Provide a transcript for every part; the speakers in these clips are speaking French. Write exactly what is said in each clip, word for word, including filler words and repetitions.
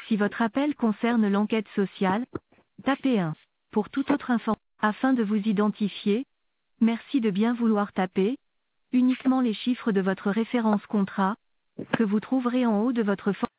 Si votre appel concerne l'enquête sociale, tapez un. Pour toute autre information, afin de vous identifier, merci de bien vouloir taper uniquement les chiffres de votre référence contrat, que vous trouverez en haut de votre for-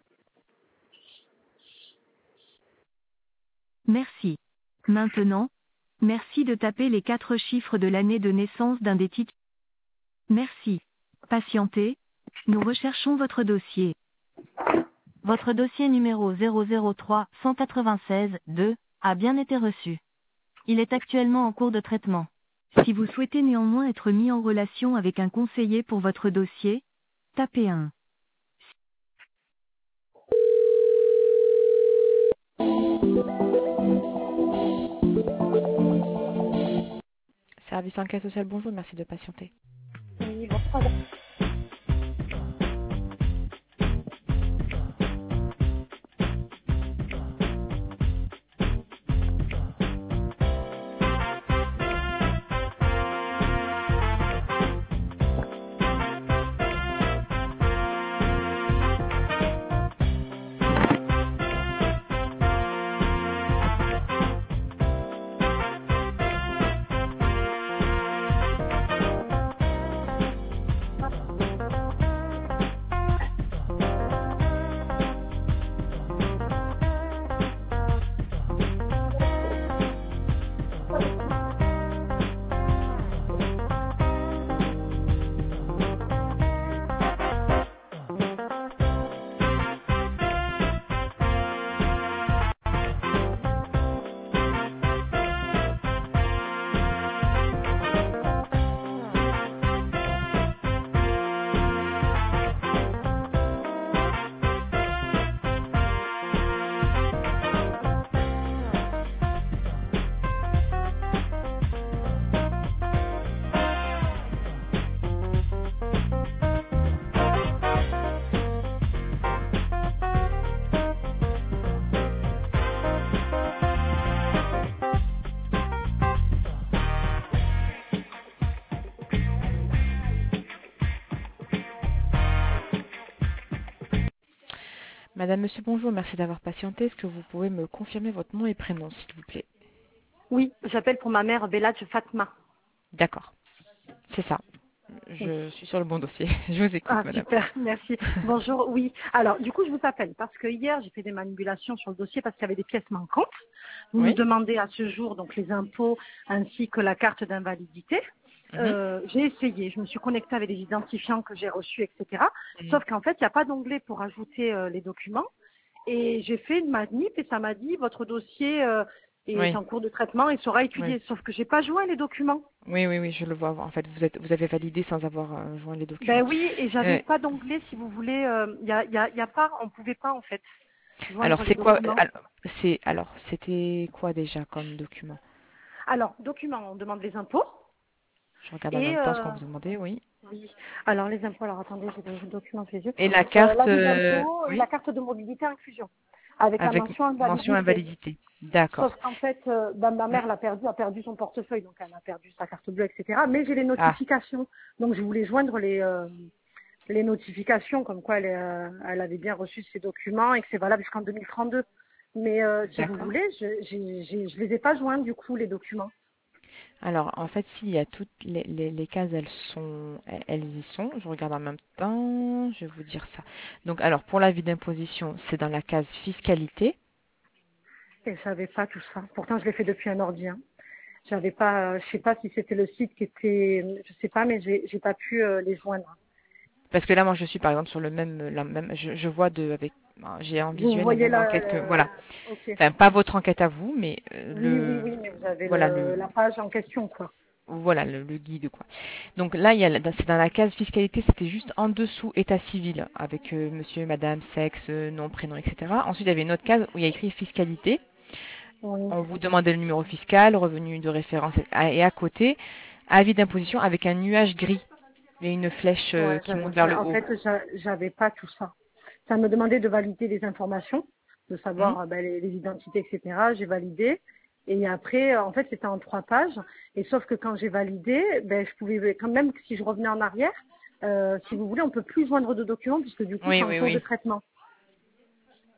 Merci. Maintenant, merci de taper les quatre chiffres de l'année de naissance d'un des titres. Merci. Patientez. Nous recherchons votre dossier. Votre dossier numéro zéro zéro trois cent quatre-vingt-seize deux a bien été reçu. Il est actuellement en cours de traitement. Si vous souhaitez néanmoins être mis en relation avec un conseiller pour votre dossier, tapez un. Service enquête sociale, bonjour, merci de patienter. Oui, bonsoir. Madame, monsieur, bonjour, merci d'avoir patienté. Est-ce que vous pouvez me confirmer votre nom et prénom, s'il vous plaît? Oui, j'appelle pour ma mère Belladj Fatma. D'accord, c'est ça. Oui. Je suis sur le bon dossier. Je vous écoute, Ah, madame. super, merci. Bonjour, oui. Alors, du coup, je vous appelle parce que hier, j'ai fait des manipulations sur le dossier parce qu'il y avait des pièces manquantes. Vous nous Oui. demandez à ce jour donc les impôts ainsi que la carte d'invalidité. Mhm. Euh, j'ai essayé, je me suis connectée avec les identifiants que j'ai reçus, et cetera. Mhm. Sauf qu'en fait, il n'y a pas d'onglet pour ajouter euh, les documents. Et j'ai fait une manip et ça m'a dit votre dossier euh, est Oui, en cours de traitement et sera oui. étudié. Sauf que j'ai pas joint les documents. Oui, oui, oui, je le vois. En fait, vous êtes, vous avez validé sans avoir euh, joint les documents. Ben oui, et j'avais Euh, pas d'onglet si vous voulez. Il y, a, y, a, y a pas, on pouvait pas en fait alors, joindre les c'est quoi documents. alors, c'est alors, c'était quoi déjà comme document? Alors, documents, on demande les impôts. Je regarde en Et même temps ce qu'on euh, vous demandait, oui. oui, alors les impôts, alors attendez, j'ai le document sous les yeux. Et la Euh, carte, l'avis euh, d'impôt et la oui, carte de mobilité inclusion, avec la avec mention mention invalidité. invalidité. Sauf D'accord. qu'en fait, euh, ben, ma Hmm. mère l'a perdu, a perdu son portefeuille, donc elle a perdu sa carte bleue, et cetera. Mais j'ai les Ah, notifications. Donc je voulais joindre les, euh, les notifications, comme quoi elle, est, euh, elle avait bien reçu ces documents et que c'est valable jusqu'en deux mille trente-deux. Mais euh, si vous d'accord. voulez, je ne les ai pas joints du coup, les documents. Alors, en fait, s'il y a toutes les, les, les cases, elles sont, elles elles y sont. Je regarde en même temps. Je vais vous dire ça. Donc, alors, pour l'avis d'imposition, c'est dans la case fiscalité. Et je savais pas tout ça. Pourtant, je l'ai fait depuis un ordi. Hein. J'avais pas, euh, je sais pas si c'était le site qui était, je sais pas, mais j'ai j'ai pas pu euh, les joindre. Parce que là, moi, je suis par exemple sur le même, la même, je, je vois de, avec, j'ai en Vous visuel la voyez même la, enquête que, euh, voilà. ok. Enfin, pas votre enquête à vous, mais euh, Oui, oui, le, oui, mais vous avez voilà le, le, la page en question, quoi. voilà le, le guide quoi. Donc là, il y a, la- c'est dans la case fiscalité, c'était juste en dessous état civil avec euh, monsieur, madame, sexe, euh, nom, prénom, et cetera. Ensuite, il y avait une autre case où il y a écrit fiscalité. Oui. On vous demandait le numéro fiscal, revenu de référence, et et à côté, avis d'imposition avec un nuage gris et une flèche euh, Ouais, qui j'avais- monte vers le en haut. fait, j'a- j'avais pas tout ça. Ça me demandait de valider les informations, de Hmm. savoir euh, ben, les, les identités, et cetera. J'ai validé. Et après, euh, en fait, c'était en trois pages. Et sauf que quand j'ai validé, ben, je pouvais quand même, si je revenais en arrière, euh, si vous voulez, on peut plus joindre de documents puisque du coup, c'est Oui, en oui, cours de oui. traitement.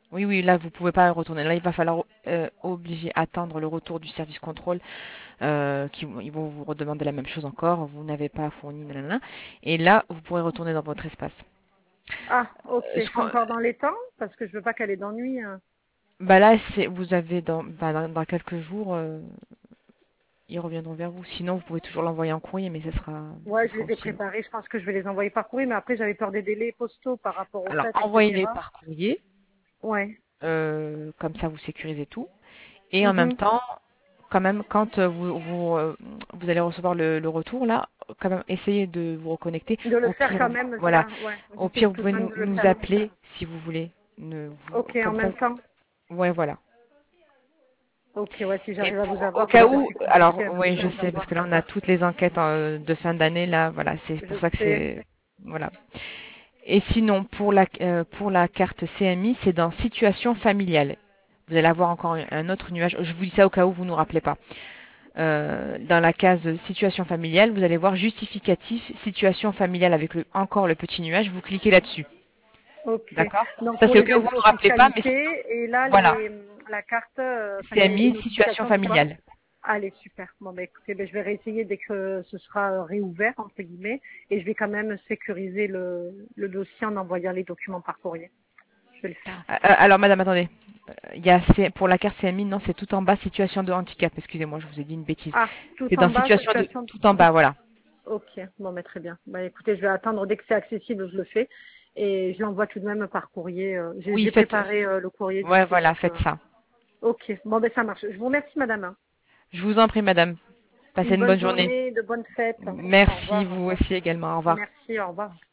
Oui, oui, là, vous pouvez pas retourner. Là, il va falloir euh, obliger attendre le retour du service contrôle, euh, qui vont- ils vont vous redemander la même chose encore. Vous n'avez pas fourni, nanana. Et là, vous pourrez retourner dans votre espace. Ah, ok, Euh, je je suis crois- encore dans les temps parce que je veux pas qu'elle ait d'ennui. Hein. bah là, c'est, vous avez dans, bah, dans, dans quelques jours, euh, ils reviendront vers vous. Sinon, vous pouvez toujours l'envoyer en courrier, mais ce sera, ce Ouais, je sera les ai aussi. préparés. Je pense que je vais les envoyer par courrier, mais après j'avais peur des délais postaux par rapport aux Alors, fêtes, envoyez-les et cetera. par courrier, Ouais. euh, comme ça, vous sécurisez tout. Et en même Mhm. temps, quand même, quand euh, vous, vous, euh, vous allez recevoir le, le retour, là, quand même, essayez de vous reconnecter. De le Au faire pire, quand vous- même, voilà. ça. Ouais. Au J'essaie pire, vous tout pouvez de même nous, de le nous faire. appeler si vous voulez. Ne, vous- Ok, en comme ça. même temps. Ouais, voilà. Ok, ouais, si Et j'arrive à vous pour, au avoir, cas parce que où, c'est alors, compliqué un peu oui, de je les sais, parce avoir. que là, on a toutes les enquêtes euh, de fin d'année, là, voilà, c'est Je pour ça que sais. c'est, voilà. Et sinon, pour la, euh, pour la carte C M I, c'est dans situation familiale. Vous allez avoir encore un un autre nuage. Je vous dis ça au cas où vous ne nous rappelez pas. Euh, dans la case situation familiale, vous allez voir justificatif, situation familiale avec le, encore le petit nuage. Vous cliquez là-dessus. Ok. D'accord? Donc Ça, pour c'est au les cas où vous ne nous impôts rappelez pas, mais sinon, fiscalité, et là, voilà. les, la carte, euh, enfin, les, les C M I, situation notifications, c'est quoi? familiale. Allez, super. Bon, bah écoutez, ben, je vais réessayer dès que ce sera euh, réouvert, entre guillemets, et je vais quand même sécuriser le, le dossier en envoyant les documents par courrier. Je vais le faire. Euh, euh, alors, madame, attendez. Euh, Il y a, C- pour la carte C M I, non, c'est tout en bas, situation de handicap. Excusez-moi, je vous ai dit une bêtise. Ah, tout C'est en dans bas, situation de, situation. tout en bas, voilà. Ok, bon, mais très bien. Bah écoutez, je vais attendre dès que c'est accessible, je le fais, et je l'envoie tout de même par courrier. euh, J'ai Oui, j'ai faites, préparé euh, le courrier du ouais, coup, voilà, donc. faites euh, ça. Ok, bon, ben ça marche. Je vous remercie, madame. Hein. Je vous en prie, madame. Passez Une une bonne bonne journée. journée, de bonnes fêtes. Au Merci, revoir. vous aussi également. Au revoir. Merci, au revoir.